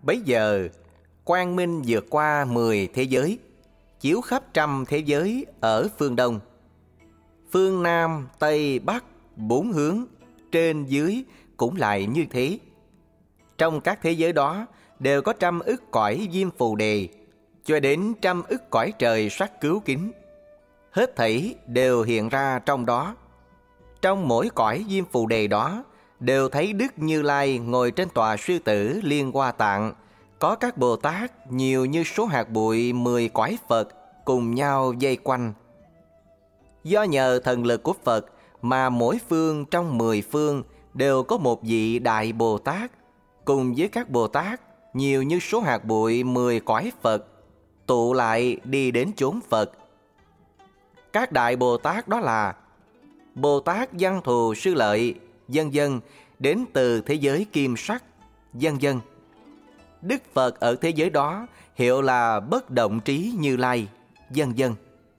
Bấy giờ quang minh vượt qua 10 thế giới, chiếu khắp trăm thế giới ở phương Đông. Phương Nam, Tây, Bắc, 4 hướng, trên dưới cũng lại như thế. Trong các thế giới đó đều có trăm ức cõi diêm phù đề, cho đến trăm ức cõi trời sắc cứu kính. Hết thảy đều hiện ra trong đó. Trong mỗi cõi diêm phù đề đó đều thấy Đức Như Lai ngồi trên tòa sư tử Liên Hoa Tạng, có các Bồ Tát nhiều như số hạt bụi 10 cõi Phật cùng nhau vây quanh. Do nhờ thần lực của Phật mà mỗi phương trong 10 phương đều có một vị Đại Bồ Tát, cùng với các Bồ Tát nhiều như số hạt bụi 10 cõi Phật, tụ lại đi đến chốn Phật. Các Đại Bồ Tát đó là Bồ Tát Văn Thù Sư Lợi, vân vân, đến từ thế giới kim sắc, vân vân. Đức Phật ở thế giới đó hiệu là Bất Động Trí Như Lai, vân vân.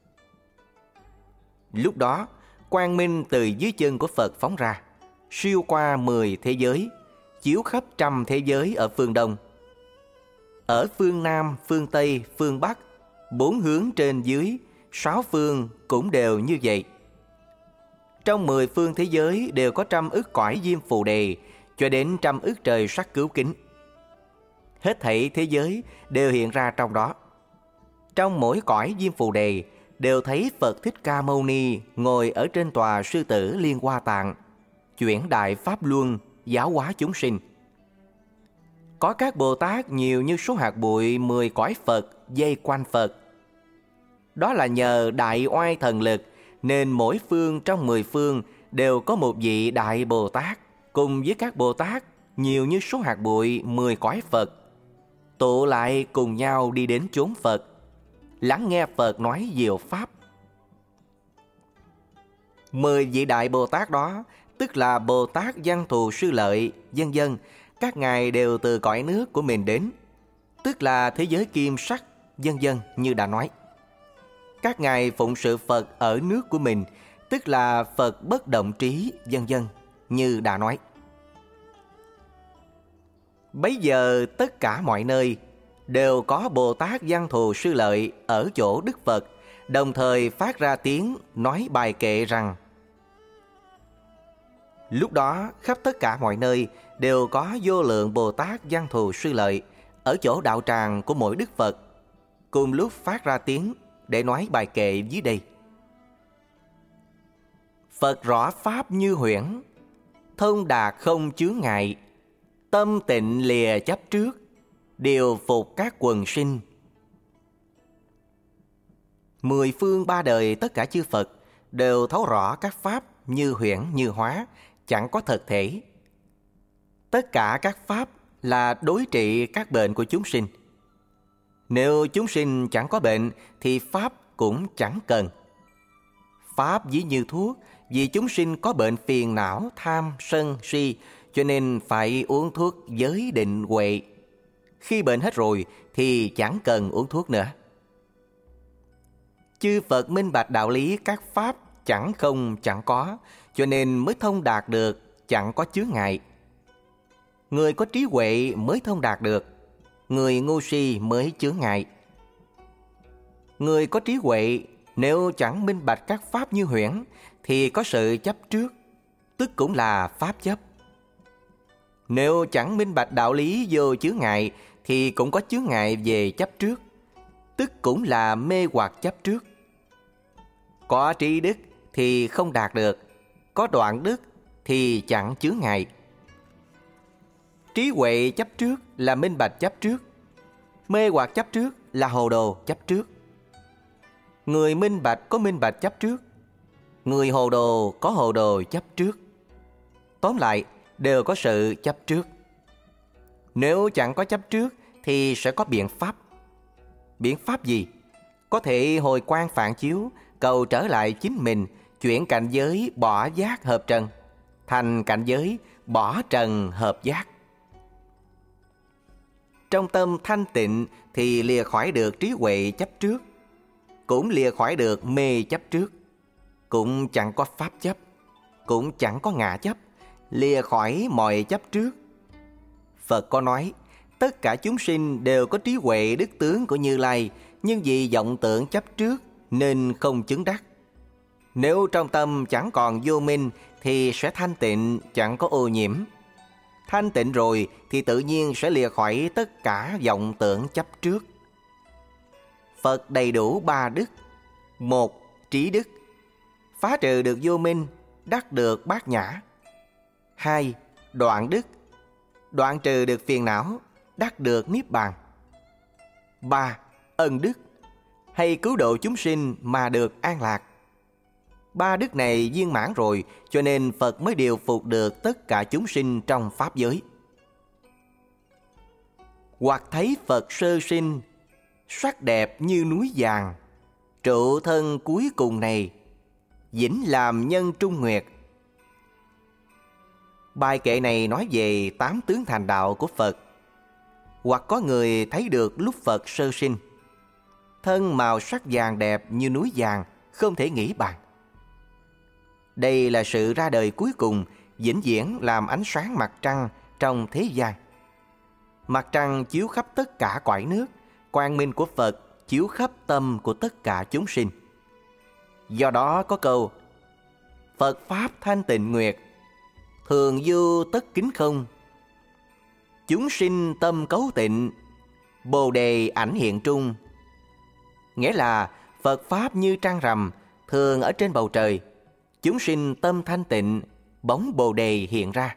Lúc đó, quang minh từ dưới chân của Phật phóng ra, siêu qua 10 thế giới, chiếu khắp trăm thế giới ở phương Đông. Ở phương Nam, phương Tây, phương Bắc, 4 hướng trên dưới, 6 phương cũng đều như vậy. Trong 10 phương thế giới đều có trăm ức cõi diêm phù đề, cho đến trăm ức trời sắc cứu kính. Hết thảy thế giới đều hiện ra trong đó. Trong mỗi cõi diêm phù đề đều thấy Phật Thích Ca Mâu Ni ngồi ở trên tòa sư tử Liên Hoa Tạng, chuyển đại pháp luân, giáo hóa chúng sinh. Có các Bồ Tát nhiều như số hạt bụi 10 cõi Phật vây quanh Phật. Đó là nhờ đại oai thần lực nên mỗi phương trong 10 phương đều có một vị Đại Bồ Tát cùng với các Bồ Tát nhiều như số hạt bụi 10 cõi Phật, tụ lại cùng nhau đi đến chốn Phật, lắng nghe Phật nói diệu pháp. 10 vị Đại Bồ Tát đó tức là Bồ Tát Văn Thù Sư Lợi, vân vân, các ngài đều từ cõi nước của mình đến, tức là thế giới kim sắc, vân vân như đã nói. Các ngài phụng sự Phật ở nước của mình, tức là Phật Bất Động Trí, vân vân như đã nói. Bấy giờ tất cả mọi nơi đều có Bồ Tát Văn Thù Sư Lợi ở chỗ Đức Phật, đồng thời phát ra tiếng nói bài kệ rằng: lúc đó khắp tất cả mọi nơi đều có vô lượng Bồ Tát Văn Thù Sư Lợi ở chỗ đạo tràng của mỗi Đức Phật, cùng lúc phát ra tiếng để nói bài kệ dưới đây: Phật rõ pháp như huyễn, thông đạt không chướng ngại, tâm tịnh lìa chấp trước, điều phục các quần sinh. 10 phương 3 đời tất cả chư Phật đều thấu rõ các pháp như huyễn như hóa, chẳng có thật thể. Tất cả các pháp là đối trị các bệnh của chúng sinh. Nếu chúng sinh chẳng có bệnh thì pháp cũng chẳng cần. Pháp ví như thuốc, vì chúng sinh có bệnh phiền não, tham, sân, si, cho nên phải uống thuốc giới định huệ. Khi bệnh hết rồi thì chẳng cần uống thuốc nữa. Chư Phật minh bạch đạo lý các pháp chẳng không chẳng có, cho nên mới thông đạt được, chẳng có chướng ngại. Người có trí huệ mới thông đạt được, người ngu si mới chướng ngại. Người có trí huệ nếu chẳng minh bạch các pháp như huyễn thì có sự chấp trước, tức cũng là pháp chấp. Nếu chẳng minh bạch đạo lý vô chướng ngại thì cũng có chướng ngại về chấp trước, tức cũng là mê hoặc chấp trước. Có trí đức thì không đạt được, có đoạn đức thì chẳng chướng ngại. Trí huệ chấp trước là minh bạch chấp trước, mê hoặc chấp trước là hồ đồ chấp trước. Người minh bạch có minh bạch chấp trước, người hồ đồ có hồ đồ chấp trước. Tóm lại đều có sự chấp trước. Nếu chẳng có chấp trước thì sẽ có biện pháp. Biện pháp gì? Có thể hồi quang phản chiếu, cầu trở lại chính mình, chuyển cảnh giới bỏ giác hợp trần, thành cảnh giới bỏ trần hợp giác. Trong tâm thanh tịnh thì lìa khỏi được trí huệ chấp trước, cũng lìa khỏi được mê chấp trước, cũng chẳng có pháp chấp, cũng chẳng có ngã chấp, lìa khỏi mọi chấp trước. Phật có nói, Tất cả chúng sinh đều có trí huệ đức tướng của Như Lai, nhưng vì vọng tưởng chấp trước nên không chứng đắc. Nếu trong tâm chẳng còn vô minh thì sẽ thanh tịnh, chẳng có ô nhiễm. Thanh tịnh rồi thì tự nhiên sẽ lìa khỏi tất cả vọng tưởng chấp trước. Phật đầy đủ 3 đức. 1. Trí đức, phá trừ được vô minh, đắc được bát nhã. 2. Đoạn đức, đoạn trừ được phiền não, đắc được niết bàn. 3. Ân đức, hay cứu độ chúng sinh mà được an lạc. 3 đức này viên mãn rồi, cho nên Phật mới điều phục được tất cả chúng sinh trong pháp giới. Hoặc thấy Phật sơ sinh, sắc đẹp như núi vàng, trụ thân cuối cùng này, vĩnh làm nhân trung nguyệt. Bài kệ này nói về 8 tướng thành đạo của Phật. Hoặc có người thấy được lúc Phật sơ sinh, thân màu sắc vàng đẹp như núi vàng, không thể nghĩ bàn. Đây là sự ra đời cuối cùng, vĩnh viễn làm ánh sáng mặt trăng trong thế gian. Mặt trăng chiếu khắp tất cả cõi nước, quang minh của Phật chiếu khắp tâm của tất cả chúng sinh. Do đó có câu: Phật Pháp thanh tịnh nguyệt, thường vô tất kính không. Chúng sinh tâm cấu tịnh, bồ đề ảnh hiện trung. Nghĩa là Phật Pháp như trăng rằm, thường ở trên bầu trời. Chúng sinh tâm thanh tịnh, bóng bồ đề hiện ra.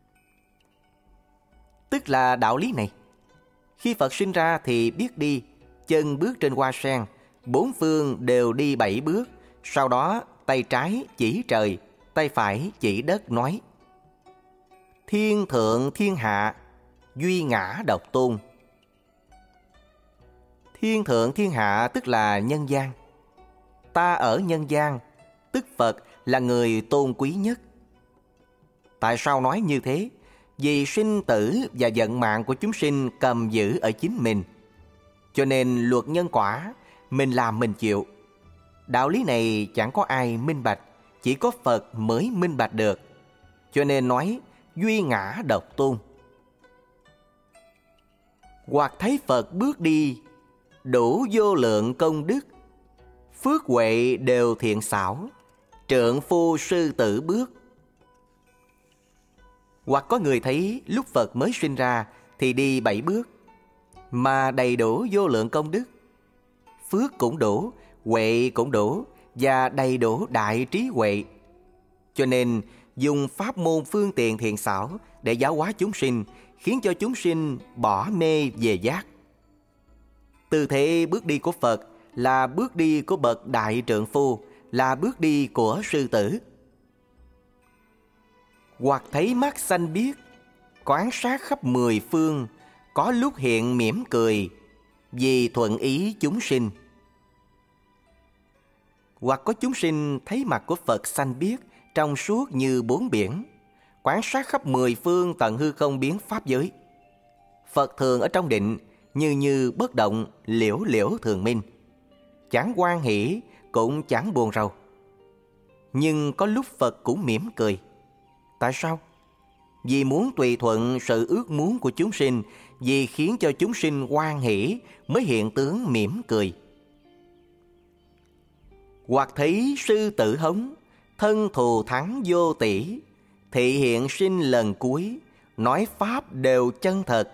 Tức là đạo lý này. Khi Phật sinh ra thì biết đi, chân bước trên hoa sen, 4 phương đều đi 7 bước. Sau đó tay trái chỉ trời, tay phải chỉ đất, nói: Thiên thượng thiên hạ, duy ngã độc tôn. Thiên thượng thiên hạ tức là nhân gian. Ta ở nhân gian, tức Phật là người tôn quý nhất. Tại sao nói như thế? Vì sinh tử và vận mạng của chúng sinh cầm giữ ở chính mình. Cho nên luật nhân quả, mình làm mình chịu. Đạo lý này chẳng có ai minh bạch, chỉ có Phật mới minh bạch được. Cho nên nói duy ngã độc tôn. Hoặc thấy Phật bước đi, đủ vô lượng công đức, phước huệ đều thiện xảo, trượng phu sư tử bước. Hoặc có người thấy lúc Phật mới sinh ra thì đi 7 bước, mà đầy đủ vô lượng công đức, phước cũng đủ, huệ cũng đủ, và đầy đủ đại trí huệ. Cho nên dùng pháp môn phương tiện thiện xảo để giáo hóa chúng sinh, khiến cho chúng sinh bỏ mê về giác. Tư thế bước đi của Phật là bước đi của bậc đại trượng phu, là bước đi của sư tử. Hoặc thấy mắt xanh biếc, quan sát khắp 10 phương, có lúc hiện mỉm cười, vì thuận ý chúng sinh. Hoặc có chúng sinh thấy mặt của Phật xanh biếc, trong suốt như bốn biển, quan sát khắp 10 phương tận hư không biến pháp giới. Phật thường ở trong định, như bất động, liễu liễu thường minh, chẳng hoan hỷ cũng chẳng buồn rầu. Nhưng có lúc Phật cũng mỉm cười. Tại sao? Vì muốn tùy thuận sự ước muốn của chúng sinh, vì khiến cho chúng sinh hoan hỷ mới hiện tướng mỉm cười. Hoặc thấy sư tử hống, thân thù thắng vô tỷ, thị hiện sinh lần cuối, nói pháp đều chân thật.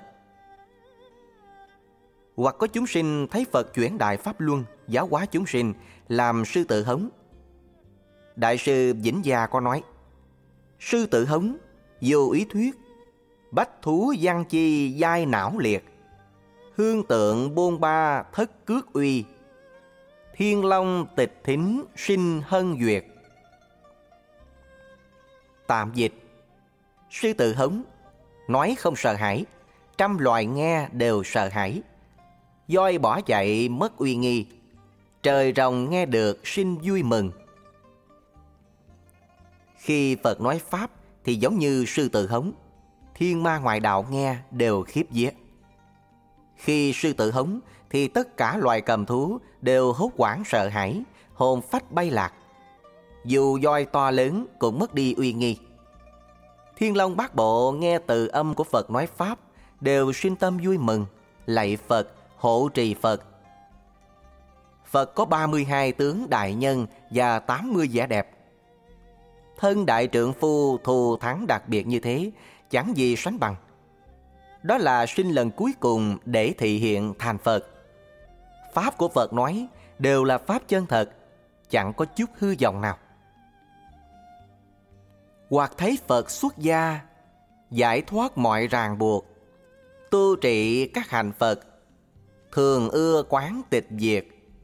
Hoặc có chúng sinh thấy Phật chuyển đại pháp luân, giáo hóa chúng sinh, làm sư tử hống. Đại sư Vĩnh Gia có nói: sư tử hống, vô ý thuyết, bách thú văn chi giai não liệt, hương tượng bôn ba thất cước uy, thiên long tịch thính sinh hân duyệt. Tạm dịch: sư tử hống, nói không sợ hãi, trăm loài nghe đều sợ hãi. Voi bỏ chạy mất uy nghi, trời rồng nghe được sinh vui mừng. Khi Phật nói pháp thì giống như sư tử hống, thiên ma ngoại đạo nghe đều khiếp vía. Khi sư tử hống thì tất cả loài cầm thú đều hốt hoảng sợ hãi, hồn phách bay lạc. Dù voi to lớn cũng mất đi uy nghi. Thiên long bát bộ nghe từ âm của Phật nói pháp đều sinh tâm vui mừng, lạy Phật, hộ trì Phật. Phật có 32 tướng đại nhân và 80 vẻ đẹp. Thân đại trượng phu thù thắng đặc biệt như thế, chẳng gì sánh bằng. Đó là sinh lần cuối cùng để thị hiện thành Phật. Pháp của Phật nói đều là pháp chân thật, chẳng có chút hư vọng nào. Hoặc thấy Phật xuất gia, giải thoát mọi ràng buộc, tu trị các hành Phật, thường ưa quán tịch diệt.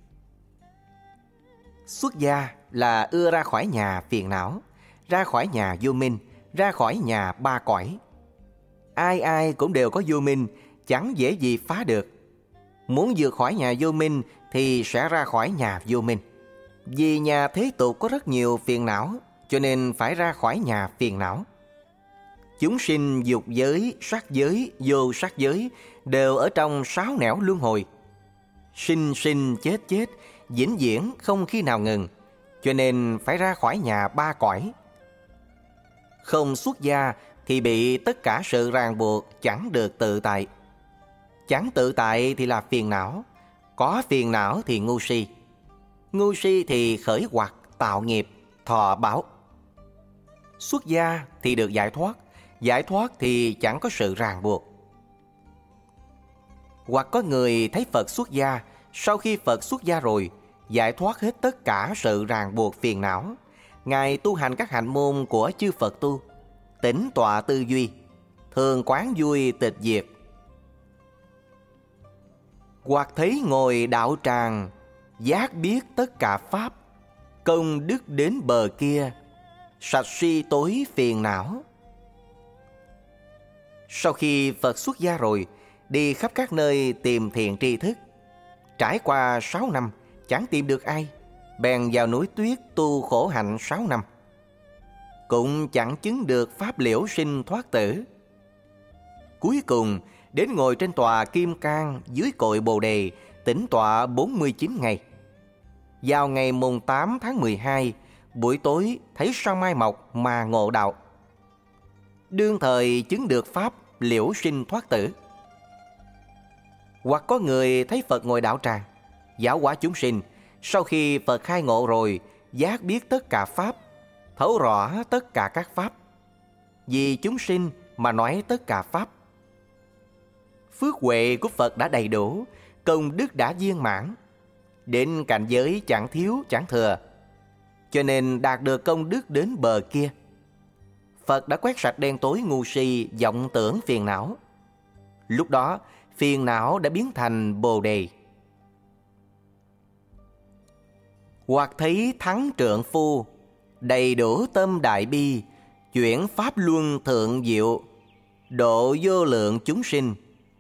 Xuất gia là ưa ra khỏi nhà phiền não, ra khỏi nhà vô minh, ra khỏi nhà ba cõi. Ai ai cũng đều có vô minh, chẳng dễ gì phá được. Muốn vượt khỏi nhà vô minh thì sẽ ra khỏi nhà vô minh. Vì nhà thế tục có rất nhiều phiền não, cho nên phải ra khỏi nhà phiền não. Chúng sinh dục giới, sắc giới, vô sắc giới đều ở trong 6 nẻo luân hồi. Sinh sinh chết chết, vĩnh viễn không khi nào ngừng, cho nên phải ra khỏi nhà ba cõi. Không xuất gia thì bị tất cả sự ràng buộc, chẳng được tự tại. Chẳng tự tại thì là phiền não, có phiền não thì ngu si. Ngu si thì khởi hoặc, tạo nghiệp, thọ báo. Xuất gia thì được giải thoát thì chẳng có sự ràng buộc. Hoặc có người thấy Phật xuất gia, sau khi Phật xuất gia rồi, giải thoát hết tất cả sự ràng buộc phiền não. Ngài tu hành các hạnh môn của chư Phật tu, tĩnh tọa tư duy, thường quán vui tịch diệt. Hoặc thấy ngồi đạo tràng, giác biết tất cả pháp, công đức đến bờ kia, sạch si tối phiền não. Sau khi Phật xuất gia rồi, đi khắp các nơi tìm thiện tri thức. Trải qua 6 năm, chẳng tìm được ai, bèn vào núi tuyết tu khổ hạnh 6 năm. Cũng chẳng chứng được pháp liễu sinh thoát tử. Cuối cùng, đến ngồi trên tòa kim cang dưới cội bồ đề, tĩnh tọa 49 ngày. Vào ngày mùng 8 tháng 12, buổi tối thấy sao mai mọc mà ngộ đạo. Đương thời chứng được pháp liễu sinh thoát tử. Hoặc có người thấy Phật ngồi đạo tràng, giáo hóa chúng sinh. Sau khi Phật khai ngộ rồi, giác biết tất cả pháp, thấu rõ tất cả các pháp. Vì chúng sinh mà nói tất cả pháp. Phước huệ của Phật đã đầy đủ, công đức đã viên mãn, đến cảnh giới chẳng thiếu chẳng thừa, cho nên đạt được công đức đến bờ kia. Phật đã quét sạch đen tối ngu si, vọng tưởng phiền não. Lúc đó phiền não đã biến thành bồ đề. Hoặc thấy thắng trượng phu, đầy đủ tâm đại bi, chuyển pháp luân thượng diệu, độ vô lượng chúng sinh.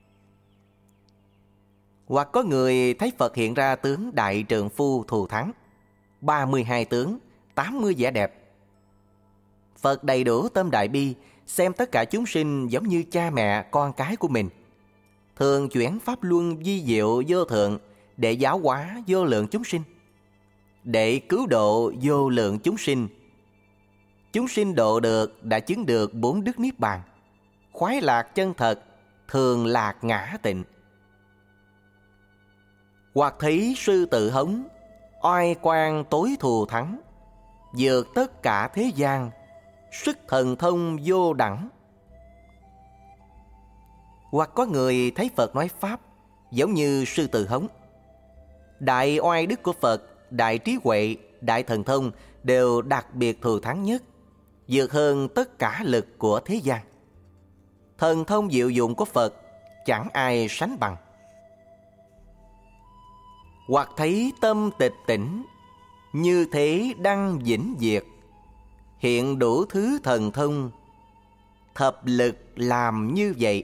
Hoặc có người thấy Phật hiện ra tướng đại trượng phu thù thắng, 32 tướng, 80 vẻ đẹp. Phật đầy đủ tâm đại bi, xem tất cả chúng sinh giống như cha mẹ con cái của mình, thường chuyển pháp luân vi diệu vô thượng để giáo hóa vô lượng chúng sinh, để cứu độ vô lượng chúng sinh. Chúng sinh độ được đã chứng được 4 đức niết bàn, khoái lạc chân thật, thường lạc ngã tịnh. Hoặc thấy sư tử hống, oai quang tối thù thắng, vượt tất cả thế gian, sức thần thông vô đẳng. Hoặc có người thấy Phật nói pháp giống như sư tử hống. Đại oai đức của Phật, đại trí huệ, đại thần thông đều đặc biệt thù thắng nhất, vượt hơn tất cả lực của thế gian. Thần thông diệu dụng của Phật chẳng ai sánh bằng. Hoặc thấy tâm tịch tỉnh, như thế đăng vĩnh diệt, hiện đủ thứ thần thông, thập lực làm như vậy.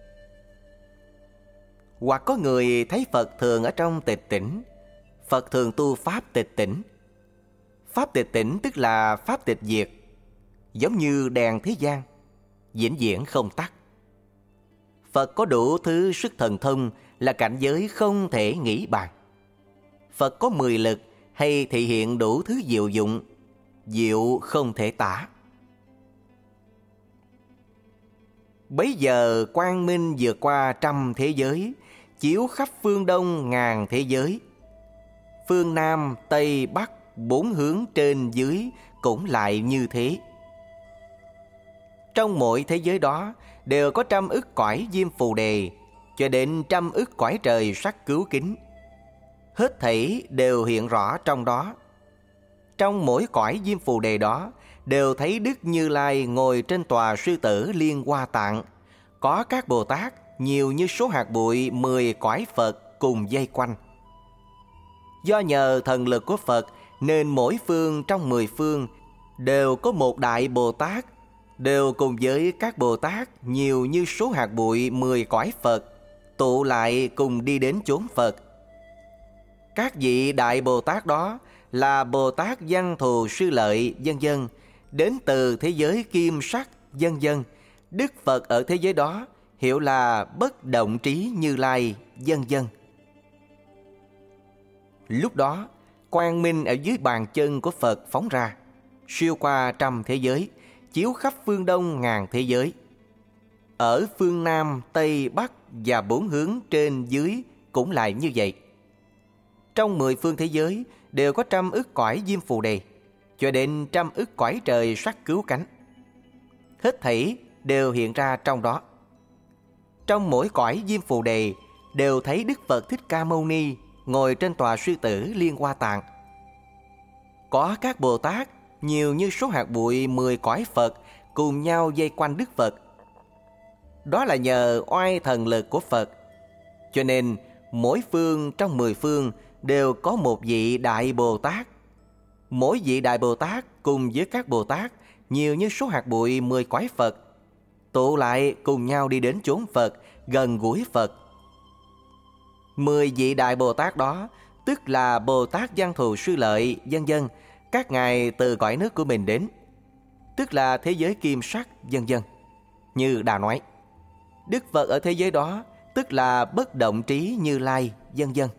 Hoặc có người thấy Phật thường ở trong tịch tỉnh. Phật thường tu pháp tịch tỉnh. Pháp tịch tỉnh tức là pháp tịch diệt, giống như đèn thế gian, vĩnh viễn không tắt. Phật có đủ thứ sức thần thông, là cảnh giới không thể nghĩ bàn. Phật có 10 lực hay thị hiện đủ thứ diệu dụng, diệu không thể tả. Bấy giờ quang minh vượt qua trăm thế giới, chiếu khắp phương đông ngàn thế giới. Phương Nam, Tây, Bắc, bốn hướng trên dưới cũng lại như thế. Trong mỗi thế giới đó đều có trăm ức cõi diêm phù đề, cho đến trăm ức cõi trời sắc cứu kính. Hết thảy đều hiện rõ trong đó. Trong mỗi cõi diêm phù đề đó đều thấy Đức Như Lai ngồi trên tòa sư tử Liên Hoa Tạng. Có các Bồ Tát nhiều như số hạt bụi 10 cõi Phật cùng dây quanh. Do nhờ thần lực của Phật nên mỗi phương trong 10 phương đều có một đại Bồ Tát, đều cùng với các Bồ Tát nhiều như số hạt bụi 10 cõi Phật, tụ lại cùng đi đến chốn Phật. Các vị đại Bồ Tát đó là Bồ Tát Văn Thù Sư Lợi vân vân, đến từ thế giới kim sắc vân vân. Đức Phật ở thế giới đó hiệu là Bất Động Trí Như Lai vân vân. Lúc đó quang minh ở dưới bàn chân của Phật phóng ra, siêu qua trăm thế giới, chiếu khắp phương đông ngàn thế giới. Ở phương Nam, Tây, Bắc và bốn hướng trên dưới cũng lại như vậy. Trong 10 phương thế giới đều có trăm ức cõi diêm phù đề, cho đến trăm ức cõi trời sắc cứu cánh. Hết thảy đều hiện ra trong đó. Trong mỗi cõi diêm phù đề đều thấy Đức Phật Thích Ca Mâu Ni ngồi trên tòa sư tử Liên Hoa Tạng. Có các Bồ Tát nhiều như số hạt bụi 10 cõi Phật cùng nhau vây quanh Đức Phật. Đó là nhờ oai thần lực của Phật. Cho nên mỗi phương trong 10 phương đều có một vị đại Bồ Tát. Mỗi vị đại Bồ Tát cùng với các Bồ Tát nhiều như số hạt bụi 10 cõi Phật, tụ lại cùng nhau đi đến chốn Phật, gần gũi Phật. 10 vị đại Bồ Tát đó tức là Bồ Tát Văn Thù Sư Lợi vân vân, các ngài từ cõi nước của mình đến, tức là thế giới kim sắc vân vân. Như đã nói, Đức Phật ở thế giới đó tức là Bất Động Trí Như Lai vân vân.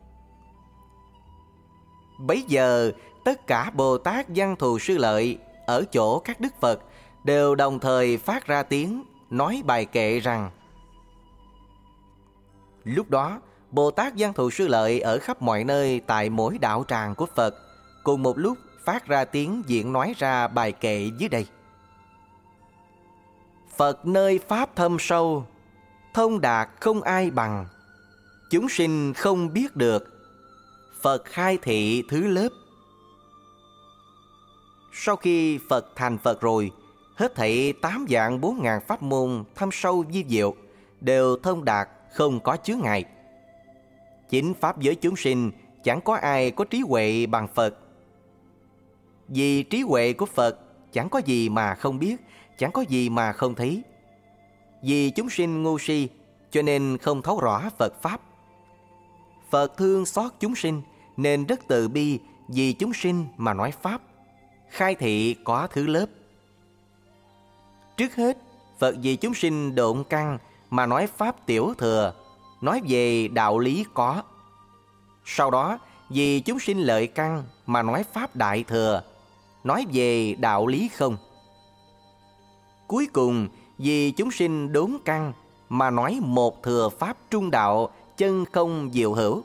Bấy giờ tất cả Bồ Tát Văn Thù Sư Lợi ở chỗ các Đức Phật đều đồng thời phát ra tiếng nói bài kệ rằng: lúc đó Bồ Tát Văn Thù Sư Lợi ở khắp mọi nơi tại mỗi đạo tràng của Phật cùng một lúc phát ra tiếng diễn nói ra bài kệ dưới đây: Phật nơi pháp thâm sâu, thông đạt không ai bằng, chúng sinh không biết được, Phật khai thị thứ lớp. Sau khi Phật thành Phật rồi, hết thảy 8 vạn 4 ngàn pháp môn thâm sâu vi diệu đều thông đạt, không có chướng ngại. Chính pháp giới chúng sinh chẳng có ai có trí huệ bằng Phật. Vì trí huệ của Phật chẳng có gì mà không biết, chẳng có gì mà không thấy. Vì chúng sinh ngu si cho nên không thấu rõ Phật Pháp. Phật thương xót chúng sinh nên rất từ bi vì chúng sinh mà nói Pháp, khai thị có thứ lớp. Trước hết, Phật vì chúng sinh độn căn mà nói Pháp tiểu thừa, nói về đạo lý có. Sau đó, vì chúng sinh lợi căn mà nói Pháp đại thừa, nói về đạo lý không. Cuối cùng, vì chúng sinh đốn căn mà nói một thừa Pháp trung đạo, chân không diệu hữu.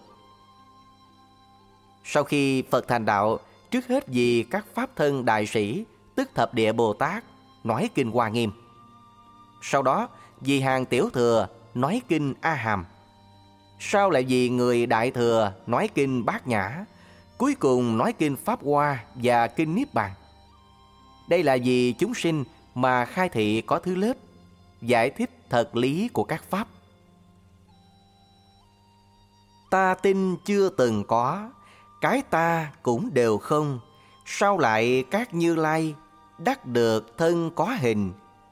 Sau khi Phật thành đạo, trước hết vì các Pháp thân đại sĩ, tức thập địa Bồ Tát, nói kinh Hoa Nghiêm. Sau đó, vì hàng tiểu thừa, nói kinh A Hàm. Sau lại vì người đại thừa, nói kinh Bát Nhã. Cuối cùng nói kinh Pháp Hoa và kinh Niết Bàn. Đây là vì chúng sinh mà khai thị có thứ lớp, giải thích thật lý của các Pháp. Ta tin chưa từng có, cái ta cũng đều không. Sao lại các Như Lai đắc được thân có hình?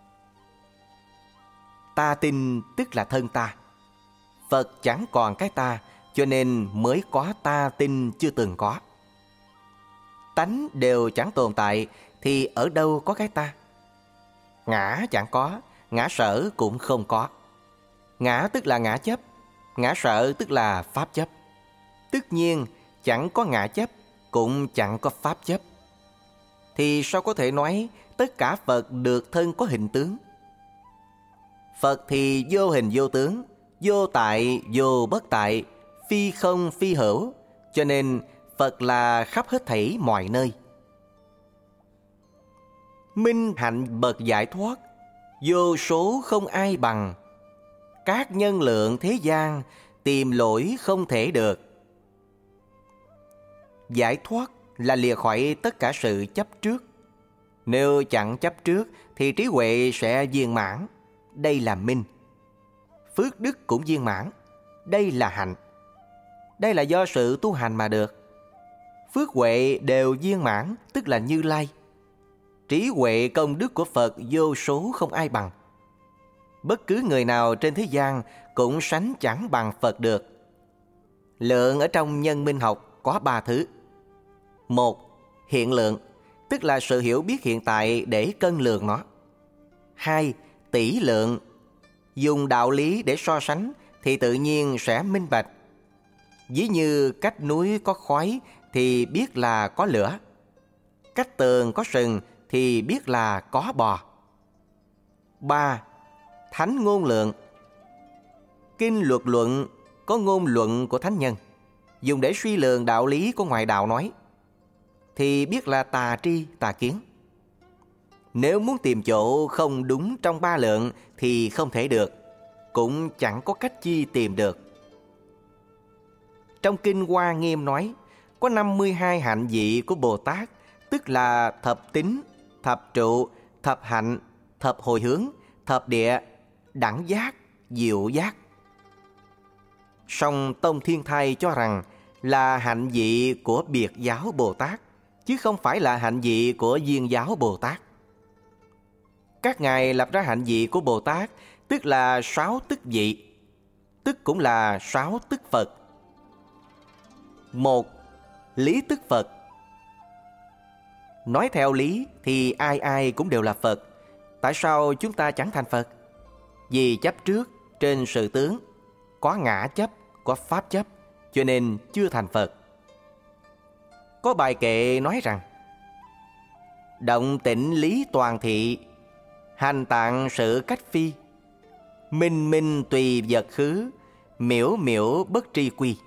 Ta tin tức là thân ta. Phật chẳng còn cái ta, cho nên mới có ta tin chưa từng có. Tánh đều chẳng tồn tại thì ở đâu có cái ta? Ngã chẳng có, ngã sở cũng không có. Ngã tức là ngã chấp, ngã sở tức là pháp chấp. Tất nhiên chẳng có ngã chấp, cũng chẳng có pháp chấp. Thì sao có thể nói tất cả Phật được thân có hình tướng? Phật thì vô hình vô tướng, vô tại vô bất tại, phi không phi hữu, cho nên Phật là khắp hết thảy mọi nơi. Minh hạnh bậc giải thoát, vô số không ai bằng. Các nhân lượng thế gian, tìm lỗi không thể được. Giải thoát là lìa khỏi tất cả sự chấp trước. Nếu chẳng chấp trước thì trí huệ sẽ viên mãn. Đây là minh. Phước đức cũng viên mãn. Đây là hạnh. Đây là do sự tu hành mà được. Phước huệ đều viên mãn, tức là Như Lai. Trí huệ công đức của Phật vô số không ai bằng. Bất cứ người nào trên thế gian cũng sánh chẳng bằng Phật được. Lượng ở trong nhân minh học có 3 thứ. 1. Hiện lượng, tức là sự hiểu biết hiện tại để cân lượng nó. 2. Tỷ lượng, dùng đạo lý để so sánh thì tự nhiên sẽ minh bạch. Ví như cách núi có khói thì biết là có lửa, cách tường có sừng thì biết là có bò. 3. Thánh ngôn lượng, kinh luật luận có ngôn luận của thánh nhân, dùng để suy lường đạo lý của ngoại đạo nói, thì biết là tà tri tà kiến. Nếu muốn tìm chỗ không đúng trong 3 lượng thì không thể được, cũng chẳng có cách chi tìm được. Trong Kinh Hoa Nghiêm nói, có 52 hạnh vị của Bồ Tát, tức là thập tín, thập trụ, thập hạnh, thập hồi hướng, thập địa, đẳng giác, diệu giác. Song Tông Thiên Thai cho rằng là hạnh vị của biệt giáo Bồ Tát, chứ không phải là hạnh vị của Viên giáo Bồ Tát. Các ngài lập ra hạnh vị của Bồ Tát, tức là 6 tức vị, tức cũng là 6 tức Phật. 1. Lý tức Phật. Nói theo lý thì ai ai cũng đều là Phật. Tại sao chúng ta chẳng thành Phật? Vì chấp trước trên sự tướng, có ngã chấp, có pháp chấp, cho nên chưa thành Phật. Có bài kệ nói rằng: động tịnh lý toàn thị, hành tạng sự cách phi, minh minh tùy vật khứ, miễu miễu bất tri quy.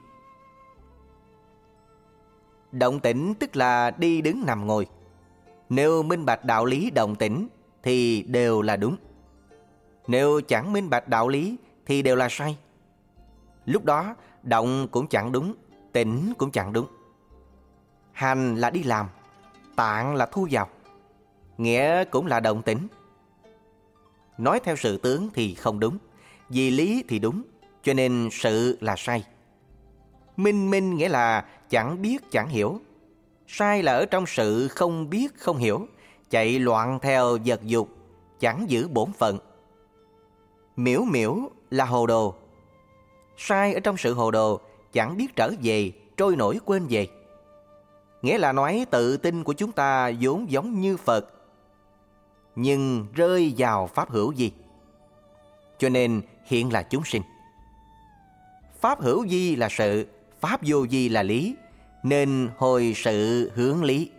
Động tĩnh tức là đi đứng nằm ngồi. Nếu minh bạch đạo lý động tĩnh thì đều là đúng. Nếu chẳng minh bạch đạo lý thì đều là sai. Lúc đó động cũng chẳng đúng, tĩnh cũng chẳng đúng. Hành là đi làm, tạng là thu vào, nghĩa cũng là động tĩnh. Nói theo sự tướng thì không đúng, vì lý thì đúng, cho nên sự là sai. Minh minh nghĩa là chẳng biết chẳng hiểu. Sai là ở trong sự không biết không hiểu, chạy loạn theo vật dục, chẳng giữ bổn phận. Miễu miễu là hồ đồ. Sai ở trong sự hồ đồ, chẳng biết trở về, trôi nổi quên về. Nghĩa là nói tự tin của chúng ta vốn giống như Phật, nhưng rơi vào pháp hữu vi, cho nên hiện là chúng sinh. Pháp hữu vi là sự, pháp vô vi là lý, nên hồi sự hướng lý.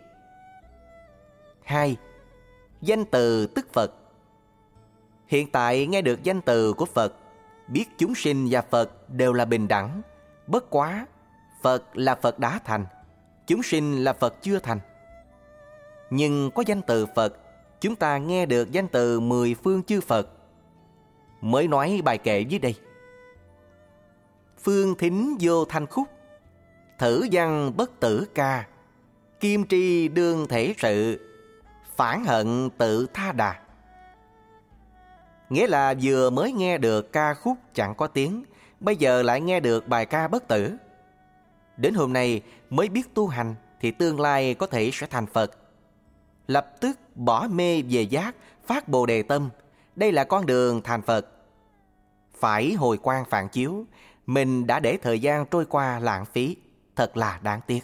2. Danh từ tức Phật. Hiện tại nghe được danh từ của Phật, biết chúng sinh và Phật đều là bình đẳng. Bất quá, Phật là Phật đã thành, chúng sinh là Phật chưa thành. Nhưng có danh từ Phật, chúng ta nghe được danh từ 10 phương chư Phật. Mới nói bài kệ dưới đây: phương thính vô thanh khúc, thử văn bất tử ca, kim tri đương thể sự, phản hận tự tha đà. Nghĩa là vừa mới nghe được ca khúc chẳng có tiếng, bây giờ lại nghe được bài ca bất tử. Đến hôm nay mới biết tu hành thì tương lai có thể sẽ thành Phật. Lập tức bỏ mê về giác, phát Bồ Đề tâm. Đây là con đường thành Phật. Phải hồi quang phản chiếu, mình đã để thời gian trôi qua lãng phí, thật là đáng tiếc.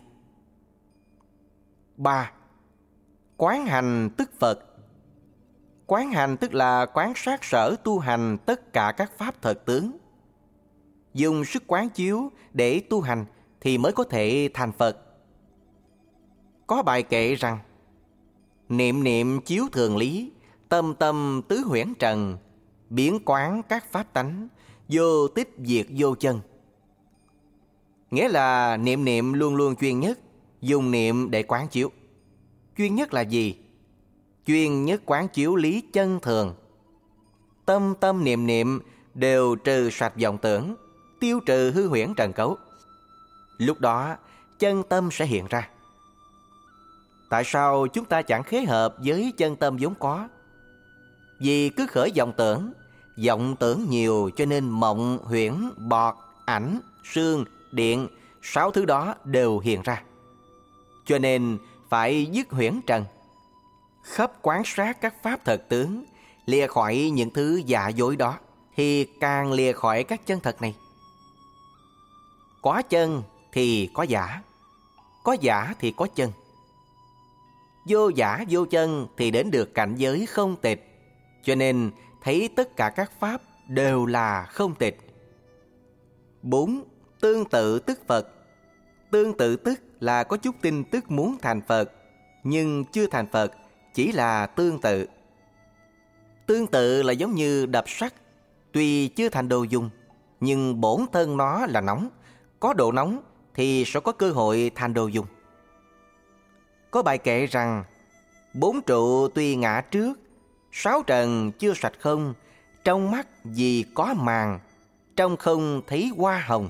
3. Quán hành tức Phật. Quán hành tức là quán sát sở tu hành tất cả các pháp thật tướng. Dùng sức quán chiếu để tu hành thì mới có thể thành Phật. Có bài kệ rằng: niệm niệm chiếu thường lý, tâm tâm tứ huyễn trần, biến quán các pháp tánh, vô tích diệt vô chân. Nghĩa là niệm niệm luôn luôn chuyên nhất, dùng niệm để quán chiếu. Chuyên nhất là gì? Chuyên nhất quán chiếu lý chân thường. Tâm tâm niệm niệm đều trừ sạch vọng tưởng, tiêu trừ hư huyễn trần cấu. Lúc đó chân tâm sẽ hiện ra. Tại sao chúng ta chẳng khế hợp với chân tâm vốn có? Vì cứ khởi vọng tưởng nhiều cho nên mộng, huyễn, bọt, ảnh, sương, điện, 6 thứ đó đều hiện ra. Cho nên phải dứt huyễn trần, khắp quán sát các pháp thật tướng, lìa khỏi những thứ giả dối đó, thì càng lìa khỏi các chân thật này. Có chân thì có giả thì có chân. Vô giả vô chân thì đến được cảnh giới không tịch. Cho nên thấy tất cả các pháp đều là không tịch. 4. Tương tự tức Phật. Tương tự tức là có chút tin tức muốn thành Phật, nhưng chưa thành Phật, chỉ là tương tự. Tương tự là giống như đập sắt, tuy chưa thành đồ dùng, nhưng bổn thân nó là nóng, có độ nóng thì sẽ có cơ hội thành đồ dùng. Có bài kệ rằng: 4 trụ tuy ngã trước, 6 trần chưa sạch không, trong mắt vì có màng, trong không thấy hoa hồng.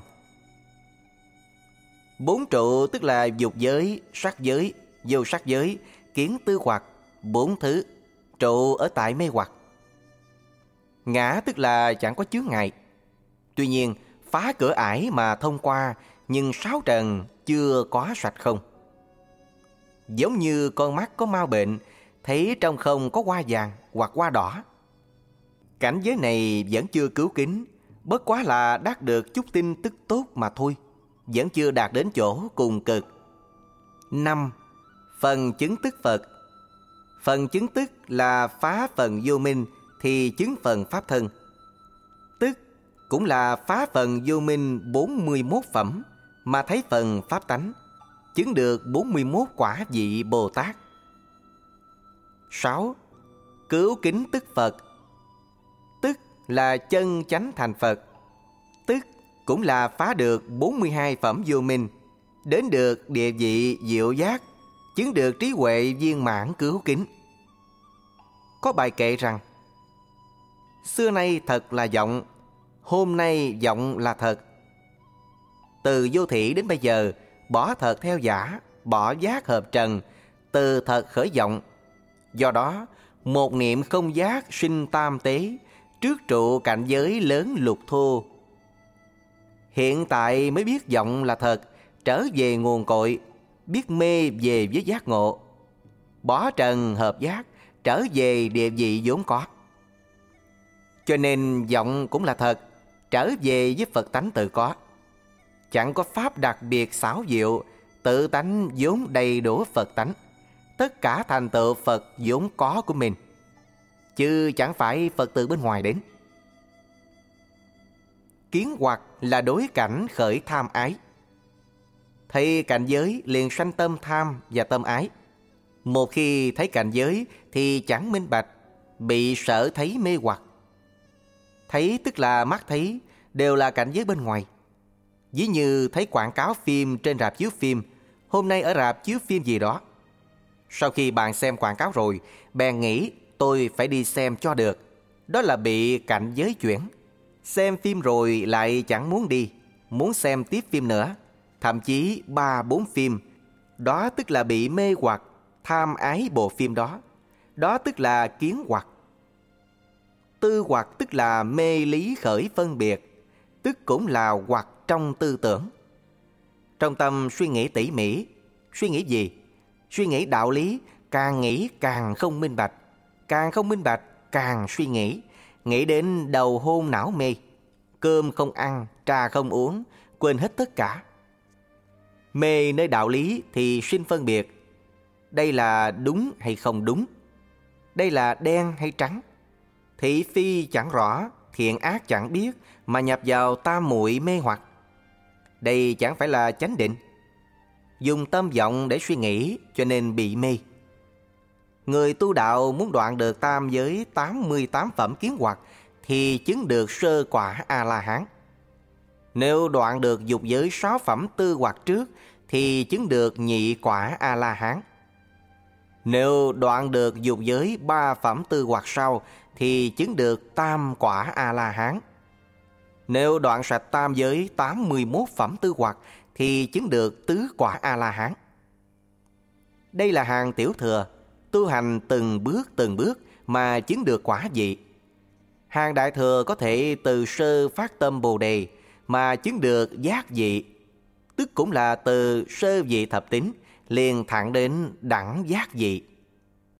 4 trụ tức là dục giới, sắc giới, vô sắc giới, kiến tư hoặc, 4 thứ trụ ở tại mê hoặc. Ngã tức là chẳng có chướng ngại. Tuy nhiên phá cửa ải mà thông qua, nhưng 6 trần chưa có sạch không. Giống như con mắt có mau bệnh, thấy trong không có hoa vàng hoặc hoa đỏ. Cảnh giới này vẫn chưa cứu kính, bất quá là đắc được chút tin tức tốt mà thôi, vẫn chưa đạt đến chỗ cùng cực. 5. Phần chứng tức Phật. Phần chứng tức là phá phần vô minh thì chứng phần pháp thân. Tức cũng là phá phần vô minh 41 phẩm mà thấy phần pháp tánh, chứng được 41 quả vị Bồ Tát. 6. Cứu kính tức Phật. Tức là chân chánh thành Phật. Tức cũng là phá được 42 phẩm vô minh, đến được địa vị diệu giác, chứng được trí huệ viên mãn cứu kính. Có bài kệ rằng: xưa nay thật là vọng, hôm nay vọng là thật. Từ vô thỉ đến bây giờ, bỏ thật theo giả, bỏ giác hợp trần, từ thật khởi vọng. Do đó, một niệm không giác sinh tam tế, trước trụ cảnh giới lớn lục thô. Hiện tại mới biết vọng là thật, trở về nguồn cội, biết mê về với giác ngộ. Bỏ trần hợp giác, trở về địa vị vốn có. Cho nên vọng cũng là thật, trở về với Phật tánh tự có. Chẳng có pháp đặc biệt xảo diệu, tự tánh vốn đầy đủ Phật tánh, tất cả thành tựu Phật vốn có của mình, chứ chẳng phải Phật từ bên ngoài đến. Kiến hoặc là đối cảnh khởi tham ái. Thấy cảnh giới liền sanh tâm tham và tâm ái. Một khi thấy cảnh giới thì chẳng minh bạch, bị sở thấy mê hoặc. Thấy tức là mắt thấy, đều là cảnh giới bên ngoài. Ví như thấy quảng cáo phim trên rạp chiếu phim, hôm nay ở rạp chiếu phim gì đó. Sau khi bạn xem quảng cáo rồi, bèn nghĩ tôi phải đi xem cho được. Đó là bị cảnh giới chuyển. Xem phim rồi lại chẳng muốn đi, muốn xem tiếp phim nữa, thậm chí 3-4 phim. Đó tức là bị mê hoặc, tham ái bộ phim đó. Đó tức là kiến hoặc. Tư hoặc tức là mê lý khởi phân biệt, tức cũng là hoặc trong tư tưởng. Trong tâm suy nghĩ tỉ mỉ. Suy nghĩ gì? Suy nghĩ đạo lý, càng nghĩ càng không minh bạch. Càng không minh bạch, càng suy nghĩ đến đầu hôn não mê. Cơm không ăn, trà không uống, quên hết tất cả. Mê nơi đạo lý thì sinh phân biệt. Đây là đúng hay không đúng? Đây là đen hay trắng? Thị phi chẳng rõ, thiện ác chẳng biết, mà nhập vào tam muội mê hoặc. Đây chẳng phải là chánh định. Dùng tâm vọng để suy nghĩ cho nên bị mê. Người tu đạo muốn đoạn được tam giới 88 phẩm kiến hoặc thì chứng được sơ quả A-la-hán. Nếu đoạn được dục giới 6 phẩm tư hoặc trước thì chứng được nhị quả A-la-hán. Nếu đoạn được dục giới 3 phẩm tư hoặc sau thì chứng được tam quả A-la-hán. Nếu đoạn sạch tam giới 81 phẩm tư hoặc thì chứng được tứ quả A-la-hán. Đây là hàng tiểu thừa, tu hành từng bước mà chứng được quả vị. Hàng đại thừa có thể từ sơ phát tâm Bồ Đề mà chứng được giác vị, tức cũng là từ sơ vị thập tính liền thẳng đến đẳng giác vị.